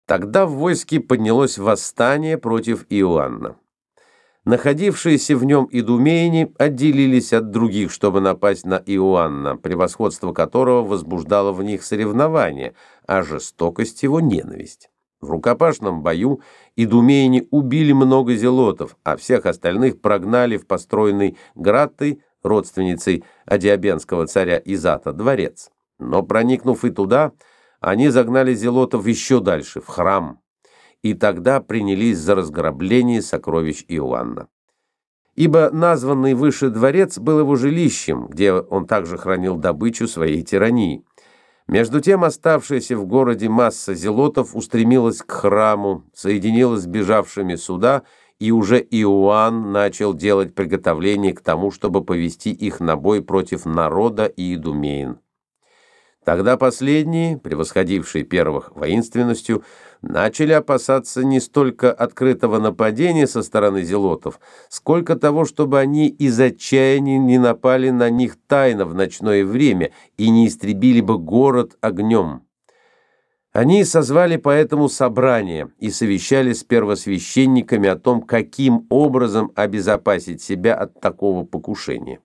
Тогда в войске поднялось восстание против Иоанна. Находившиеся в нем идумеяне отделились от других, чтобы напасть на Иоанна, превосходство которого возбуждало в них соревнование, а жестокость его ненависть. В рукопашном бою идумеяне убили много зелотов, а всех остальных прогнали в построенный Граттой, родственницей адиабенского царя Изата, дворец. Но, проникнув и туда, они загнали зелотов еще дальше, в храм, и тогда принялись за разграбление сокровищ Иоанна. Ибо названный выше дворец был его жилищем, где он также хранил добычу своей тирании. Между тем оставшаяся в городе масса зелотов устремилась к храму, соединилась с бежавшими сюда, и уже Иоанн начал делать приготовления к тому, чтобы повести их на бой против народа и идумеян. Тогда последние, превосходившие первых воинственностью, начали опасаться не столько открытого нападения со стороны зелотов, сколько того, чтобы они из отчаяния не напали на них тайно в ночное время и не истребили бы город огнем. Они созвали поэтому собрание и совещались с первосвященниками о том, каким образом обезопасить себя от такого покушения.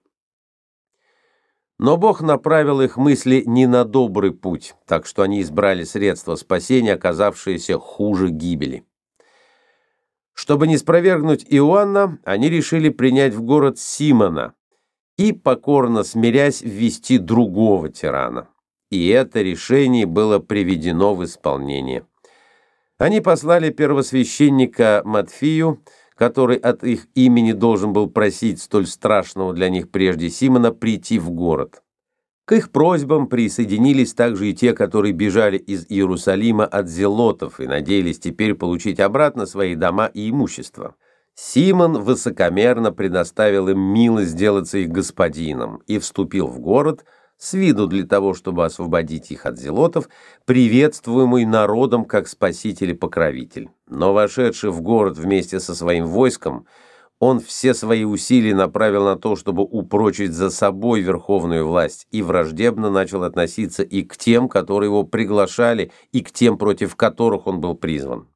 Но Бог направил их мысли не на добрый путь, так что они избрали средства спасения, оказавшиеся хуже гибели. Чтобы не спровергнуть Иоанна, они решили принять в город Симона и, покорно смирясь, ввести другого тирана. И это решение было приведено в исполнение. Они послали первосвященника Матфию, который от их имени должен был просить столь страшного для них прежде Симона прийти в город. К их просьбам присоединились также и те, которые бежали из Иерусалима от зелотов и надеялись теперь получить обратно свои дома и имущество. Симон высокомерно предоставил им милость сделаться их господином и вступил в город с виду для того, чтобы освободить их от зелотов, приветствуемый народом как спаситель и покровитель. Но, вошедший в город вместе со своим войском, он все свои усилия направил на то, чтобы упрочить за собой верховную власть, и враждебно начал относиться и к тем, которые его приглашали, и к тем, против которых он был призван.